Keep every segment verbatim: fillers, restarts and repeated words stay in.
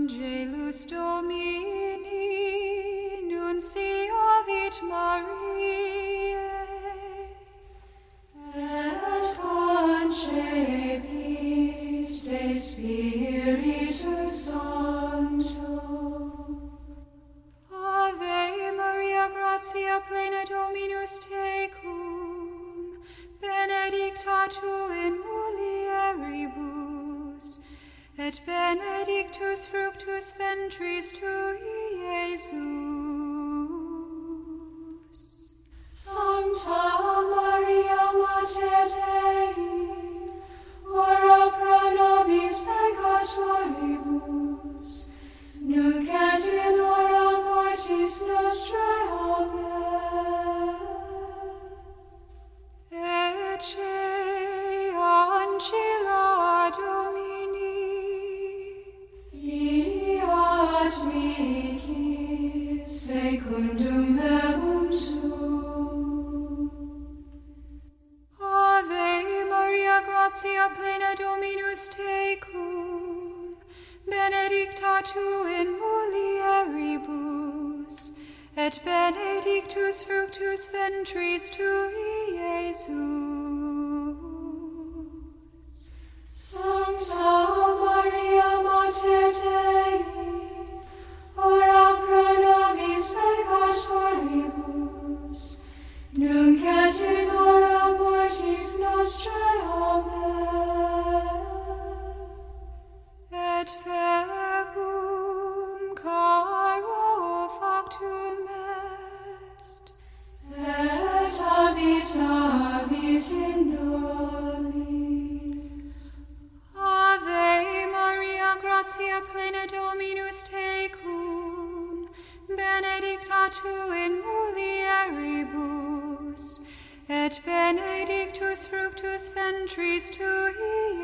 Angelus Domini nunciavit Mariae, et concepit de Spiritus Sancto. Ave Maria, gratia plena Dominus tecum, benedicta tu in mulieribus, et benedictus fructus ventris tui, Iesus. Sancta Maria, Mater Dei, ora pro nobis peccatoribus, nunc et in hora mortis nostrae. Amen. Ecce ancilla Domini, iat mihi secundum verbum tuum. Ave Maria, gratia plena Dominus tecum, benedicta tu in mulieribus, et benedictus fructus ventris tui, Iesus. Sancta Maria, Mater Dei, ora pro nobis peccatoribus, nunc et in hora mortis nostrae. Amen. Et verbum caro factum est, et habitavit in nobis. Ave Maria, gratia plena Dominus tecum, benedicta tu in mulieribus, et benedictus fructus ventris tui,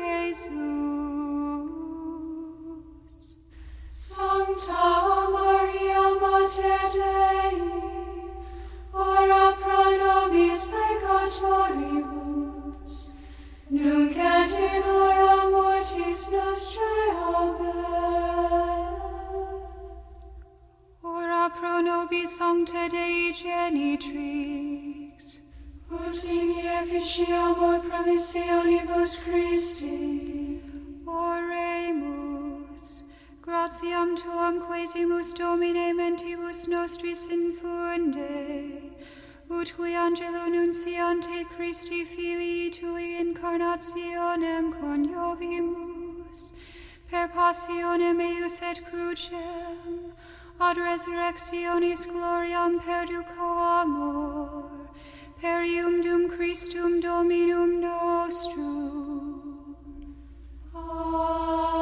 Iesus. Sancta Maria, Mater Dei, ora pro nobis peccatoribus, nunc et in hora mortis nostrae. Amen. Ora pro nobis Sancta Dei Genitrix, ut in efficiamur promissionibus Christi. Oremus. Gratiam tuam quesimus Domine mentibus nostris infunde, ut qui angelo nunciante Christi Filii tui incarnationem coniovimus, per passionem eius et crucem, ad resurrectionis gloriam perducamur, per iundum Christum Dominum nostrum. Amen.